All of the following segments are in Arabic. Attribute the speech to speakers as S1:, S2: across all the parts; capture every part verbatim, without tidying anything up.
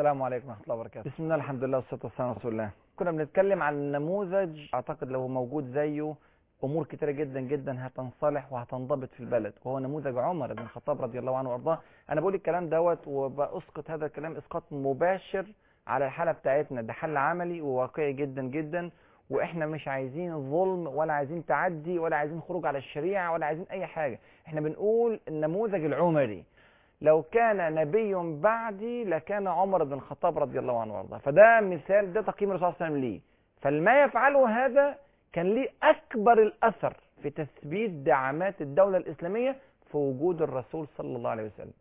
S1: السلام عليكم ورحمة الله وبركاته. بسم الله الحمد لله والصلاة والسلام على رسول الله. كنا بنتكلم عن نموذج اعتقد لو موجود زيه امور كتيرة جدا جدا هتنصلح وهتنضبط في البلد، وهو نموذج عمر بن الخطاب رضي الله عنه وارضاه. انا بقول الكلام دوت وباسقط هذا الكلام اسقاط مباشر على الحالة بتاعتنا، ده حل عملي وواقعي جدا جدا، واحنا مش عايزين ظلم ولا عايزين تعدي ولا عايزين خروج على الشريعة ولا عايزين اي حاجة. احنا بنقول النموذج العمري، لو كان نبي بعدي لكان عمر بن الخطاب رضي الله عنه وارضاه. فده مثال، ده تقييم الرسول صلى الله عليه وسلم ليه. فالما يفعله هذا كان ليه اكبر الاثر في تثبيت دعامات الدولة الاسلامية في وجود الرسول صلى الله عليه وسلم.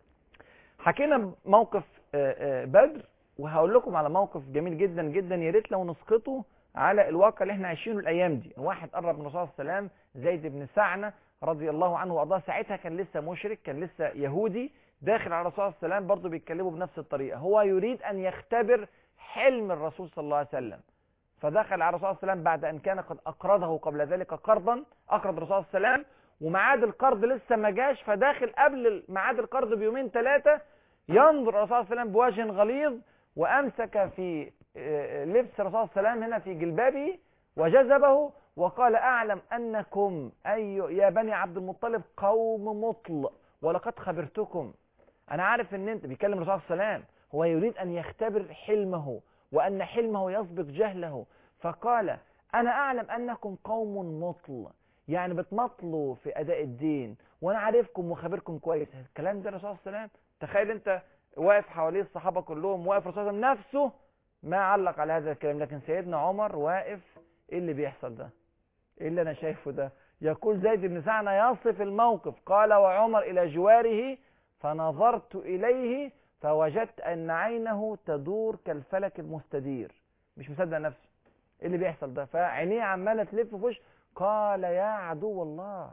S1: حكينا موقف بدر، وهقول لكم على موقف جميل جدا جدا يا ريت لو نسقطه على الواقع اللي احنا عايشينه الايام دي. واحد قرب من الرسول صلى الله عليه وسلم، زيد بن سعنة رضي الله عنه وارضاه، ساعتها كان لسه مشرك، كان لسه يهودي، داخل على الرسول صلى الله عليه وسلم برضه بيتكلموا بنفس الطريقه، هو يريد ان يختبر حلم الرسول صلى الله عليه وسلم. فدخل على الرسول صلى الله عليه وسلم بعد ان كان قد اقرضه قبل ذلك قرضا، اقرض الرسول صلى الله عليه وسلم وميعاد القرض لسه ما جاش، فداخل قبل ميعاد القرض بيومين ثلاثه ينظر الرسول صلى الله عليه وسلم بوجه غليظ، وامسك في لبس الرسول صلى الله عليه وسلم هنا في جلبابه وجذبه وقال: اعلم انكم اي يا بني عبد المطلب قوم مطل ولقد خبرتكم. انا عارف ان انت، بيكلم الرسول صلى الله عليه وسلم، هو يريد ان يختبر حلمه وان حلمه يسبق جهله، فقال: انا اعلم انكم قوم مطل، يعني بتمطلوا في اداء الدين، وانا عارفكم وخبركم كويس. الكلام ده الرسول صلى الله عليه وسلم، تخيل انت واقف حواليه الصحابه كلهم، واقف الرسول صلى الله عليه وسلم نفسه ما علق على هذا الكلام، لكن سيدنا عمر واقف. ايه اللي بيحصل ده؟ ايه اللي انا شايفه ده؟ يقول زيد بن سعنة يصف الموقف، قال: وعمر الى جواره فنظرت اليه فوجدت ان عينه تدور كالفلك المستدير، مش مصدق نفسه. ايه اللي بيحصل ده؟ فعينيه عماله تلف في وشه. قال: يا عدو الله،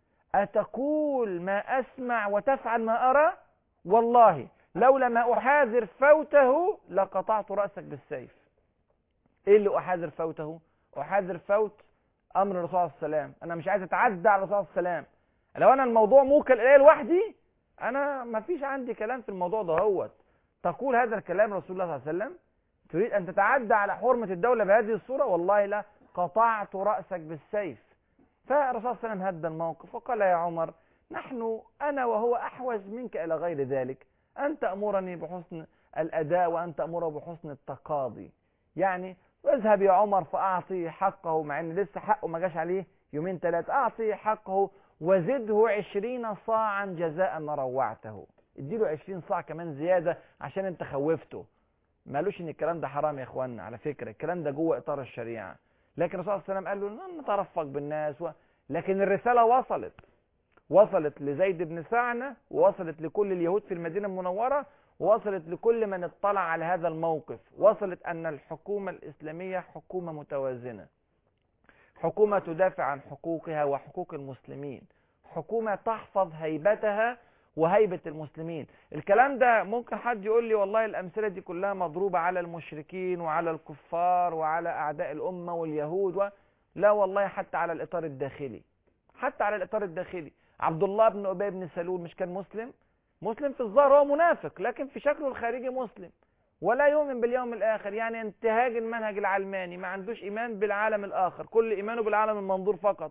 S1: اتقول ما اسمع وتفعل ما ارى؟ والله لولا ما احاذر فوته لقطعت راسك بالسيف. ايه اللي احاذر فوته؟ احاذر فوت امر الرسول صلى الله عليه وسلم. انا مش عايز اتعدى على الرسول صلى الله عليه وسلم. لو انا الموضوع موكل الي لوحدي انا ما فيش عندي كلام في الموضوع ده. هو تقول هذا الكلام رسول الله صلى الله عليه وسلم؟ تريد ان تتعدى على حرمة الدولة بهذه الصورة؟ والله لا، قطعت رأسك بالسيف. فالرسول صلى الله عليه وسلم هدى الموقف وقال: يا عمر، نحن انا وهو احوج منك الى غير ذلك، انت تأمرني بحسن الاداء وانت تأمره بحسن التقاضي. يعني اذهب يا عمر فاعطي حقه، مع ان لسه حقه ما جاش عليه يومين ثلاثه، اعطي حقه وزده عشرين صاعا جزاء ما روعته. اديله عشرين صاع كمان زياده عشان انت خوفته. ما قالوش ان الكلام ده حرام يا اخوانا، على فكره الكلام ده جوه اطار الشريعه، لكن الرسول صلى الله عليه وسلم قال له نترفق بالناس و... لكن الرساله وصلت وصلت لزيد بن سعنة، ووصلت لكل اليهود في المدينه المنوره، وصلت لكل من اطلع على هذا الموقف. وصلت أن الحكومة الإسلامية حكومة متوازنة، حكومة تدافع عن حقوقها وحقوق المسلمين، حكومة تحفظ هيبتها وهيبة المسلمين. الكلام ده ممكن حد يقول لي والله الأمثلة دي كلها مضروبة على المشركين وعلى الكفار وعلى أعداء الأمة واليهود و... لا والله، حتى على الإطار الداخلي، حتى على الإطار الداخلي. عبد الله بن أبي بن سلول مش كان مسلم؟ مسلم في الظاهر، هو منافق، لكن في شكله الخارجي مسلم، ولا يؤمن باليوم الآخر، يعني انتهاج المنهج العلماني، ما عندوش إيمان بالعالم الآخر، كل إيمانه بالعالم المنظور فقط.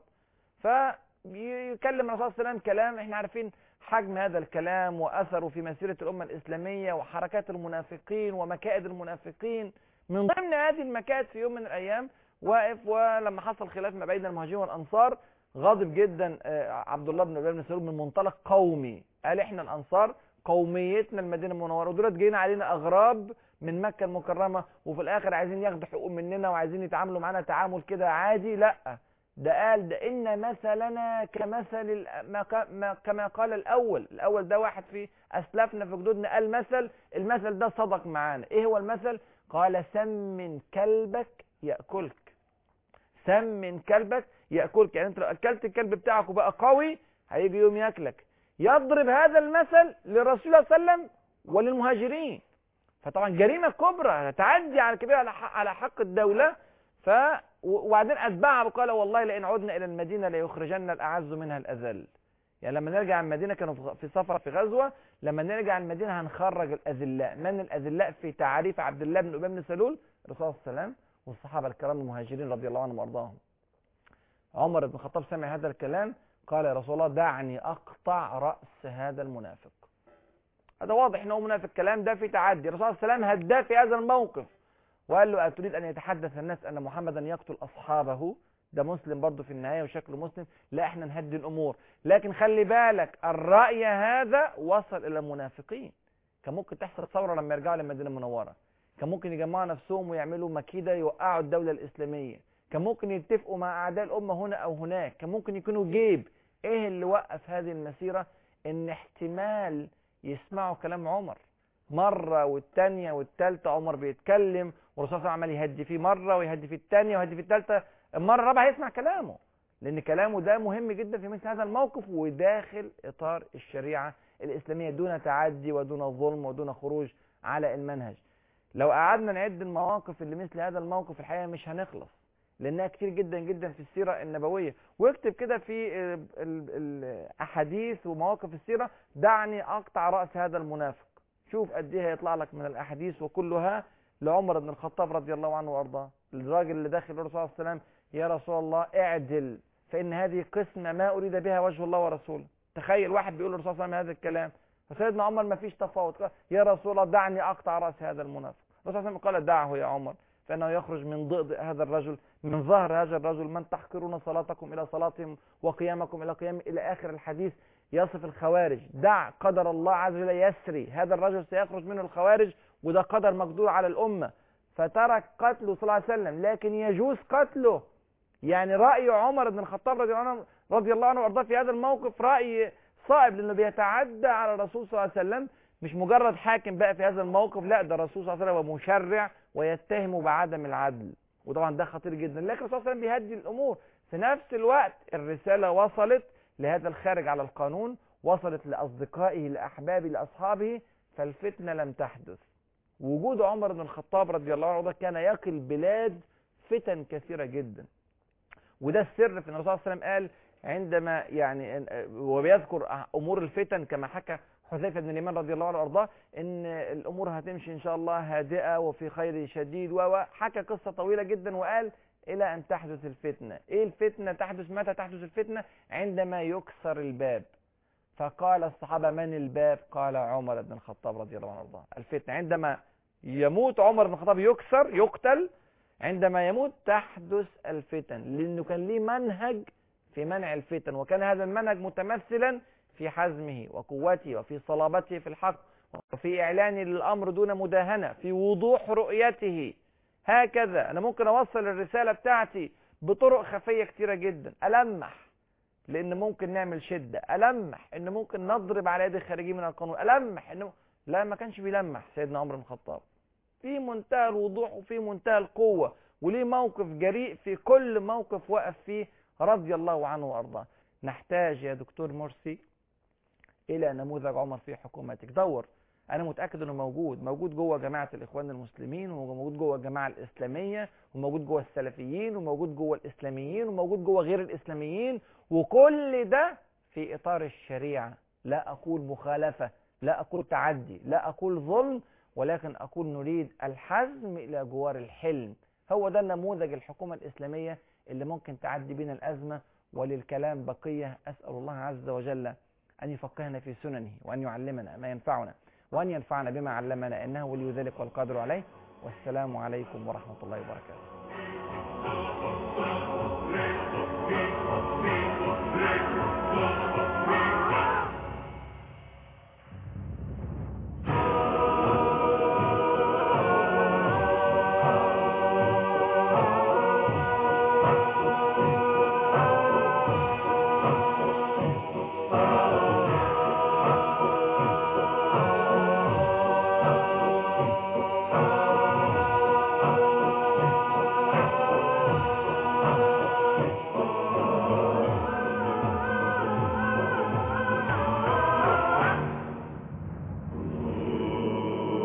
S1: فيكلم الرسول صلى الله عليه وسلم كلام احنا عارفين حجم هذا الكلام وأثره في مسيرة الأمة الإسلامية وحركات المنافقين ومكائد المنافقين. من ضمن هذه المكائد في يوم من الأيام واقف، ولما حصل خلاف ما بين المهاجرين والأنصار غاضب جدا عبد الله بن أبي بن سلول من منطلق قومي، قال احنا الانصار قوميتنا المدينه المنوره، ودولت جايين علينا اغراب من مكه المكرمه، وفي الاخر عايزين ياخدوا حقوق مننا وعايزين يتعاملوا معانا تعامل كده عادي. لا، ده قال ده ان مثلنا كمثل ما كما قال الاول. الاول ده واحد في اسلافنا في جدودنا قال مثل، المثل ده صدق معانا. ايه هو المثل؟ قال: سمن كلبك ياكلك، سمن كلبك ياكلك. يعني انت لو اكلت الكلب بتاعك وبقى قوي هيجي يوم ياكلك. يضرب هذا المثل للرسول صلى الله عليه وسلم وللمهاجرين. فطبعا جريمه كبرى، تعدي على كبير على حق على حق الدوله. ف وبعدين اتبعها وقال: والله لئن عدنا الى المدينه ليخرجن الاعز منها الاذل. يعني لما نرجع المدينة كانوا في سفر في غزوة، لما نرجع المدينة هنخرج الأذلاء. من الأذلاء في تعريف عبد الله بن أبي بن سلول؟ الرسول صلى الله عليه وسلم والصحابة الكرام المهاجرين رضي الله عنهم وأرضاهم. عمر بن الخطاب سمع هذا الكلام قال يا رسول الله دعني أقطع رأس هذا المنافق. هذا واضح أنه منافق، الكلام ده في تعدي. الرسول صلى الله عليه وسلم هداه في هذا الموقف وقال له أتريد أن يتحدث الناس أن محمدا يقتل أصحابه؟ ده مسلم برضه في النهاية وشكله مسلم. لا، احنا نهدي الأمور، لكن خلي بالك الرأي هذا وصل إلى المنافقين. كان ممكن تحصل ثورة لما يرجعوا للمدينة المنورة، كان ممكن يجمعوا نفسهم ويعملوا مكيدة يوقعوا الدولة الإسلامية، كان ممكن يتفقوا مع أعداء الأمة هنا أو هناك، كان ممكن يكونوا جيب. إيه اللي وقف هذه المسيرة؟ إن احتمال يسمعوا كلام عمر مرة والتانية والتالتة. عمر بيتكلم والرسول صلى الله عليه وسلم عمال يهدي فيه مرة ويهدي فيه التانية ويهدي فيه التالتة، المرة الرابعة هيسمع كلامه، لأن كلامه ده مهم جدا في مثل هذا الموقف وداخل إطار الشريعة الإسلامية دون تعدي ودون ظلم ودون خروج على المنهج. لو قعدنا نعد المواقف اللي مثل هذا الموقف الحقيقة مش هنخلص، لأنها كتير جدا جدا في السيرة النبوية. واكتب كده في الأحاديث ومواقف السيرة دعني أقطع رأس هذا المنافق، شوف قد ايه هيطلع لك من الأحاديث، وكلها لعمر بن الخطاب رضي الله عنه وأرضاه. الراجل اللي داخل الرسول صلى الله عليه وسلم يا رسول الله اعدل فإن هذه قسمة ما أريد بها وجه الله ورسوله. تخيل واحد بيقول للرسول صلى الله عليه وسلم هذا الكلام، فسيدنا عمر ما فيش تفاوت، قال يا رسول الله دعني أقطع رأس هذا المنافق. الرسول صلى الله عليه وسلم قال دعه يا عمر فإنه يخرج من ضئض هذا الرجل، من ظهر هذا الرجل من تحقرون صلاتكم إلى صلاتهم وقيامكم إلى قيام، إلى آخر الحديث يصف الخوارج. دع قدر الله عز وجل يسري، هذا الرجل سيخرج منه الخوارج وده قدر مقدور على الأمة. فترك قتله صلى الله عليه وسلم، لكن يجوز قتله. يعني رأي عمر بن الخطاب رضي الله عنه رضي الله عنه وارضاه في هذا الموقف رأي صائب، لأنه بيتعدى على الرسول صلى الله عليه وسلم، مش مجرد حاكم بقى في هذا الموقف، لا ده الرسول صلى الله عليه وسلم ومشرع ويتهمه بعدم العدل، وطبعا ده خطير جدا. لكن الرسول صلى الله عليه وسلم بيهدي الأمور. في نفس الوقت الرسالة وصلت لهذا الخارج على القانون، وصلت لأصدقائه لأحبابه لأصحابه، فالفتنة لم تحدث. وجود عمر بن الخطاب رضي الله عنه كان يقي البلاد فتن كثيرة جدا، وده السر في ان الرسول صلى الله عليه وسلم قال عندما يعني وبيذكر امور الفتن كما حكى حذيفه بن اليمان رضي الله عنه وارضاه ان الامور هتمشي ان شاء الله هادئه وفي خير شديد، وحكى قصه طويله جدا وقال الى ان تحدث الفتنه. ايه الفتنه تحدث؟ متى تحدث الفتنه؟ عندما يكسر الباب. فقال الصحابه من الباب؟ قال عمر بن الخطاب رضي الله عنه وارضاه. الفتنه عندما يموت عمر بن الخطاب، يكسر يقتل، عندما يموت تحدث الفتن، لأنه كان ليه منهج في منع الفتن، وكان هذا المنهج متمثلا في حزمه وقوته وفي صلابته في الحق وفي إعلانه للأمر دون مداهنة، في وضوح رؤيته. هكذا أنا ممكن أوصل الرسالة بتاعتي بطرق خفية كتيرة جدا، ألمح لأن ممكن نعمل شدة، ألمح إن ممكن نضرب على يد الخارجين من القانون، ألمح إنه لا، ما كانش بيلمح سيدنا عمر بن الخطاب، في منتهى الوضوح وفي منتهى القوة، وليه موقف جريء في كل موقف وقف فيه رضي الله عنه وأرضاه. نحتاج يا دكتور مرسي إلى نموذج عمر في حكومتك. دور، أنا متأكد أنه موجود موجود جوه جماعة الإخوان المسلمين، وموجود جوه الجماعة الإسلامية، وموجود جوه السلفيين، وموجود جوه الإسلاميين، وموجود جوه غير الإسلاميين، وكل ده في إطار الشريعة. لا أقول مخالفة، لا أقول تعدي، لا أقول ظلم، ولكن أقول نريد الحزم إلى جوار الحلم. هو ده النموذج الحكومة الإسلامية اللي ممكن تعدي بنا الأزمة. وللكلام بقية، أسأل الله عز وجل أن يفقهنا في سننه، وأن يعلمنا ما ينفعنا، وأن ينفعنا بما علمنا، إنه ولي ذلك والقادر عليه. والسلام عليكم ورحمة الله وبركاته.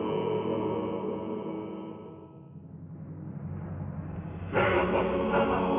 S2: Thank you.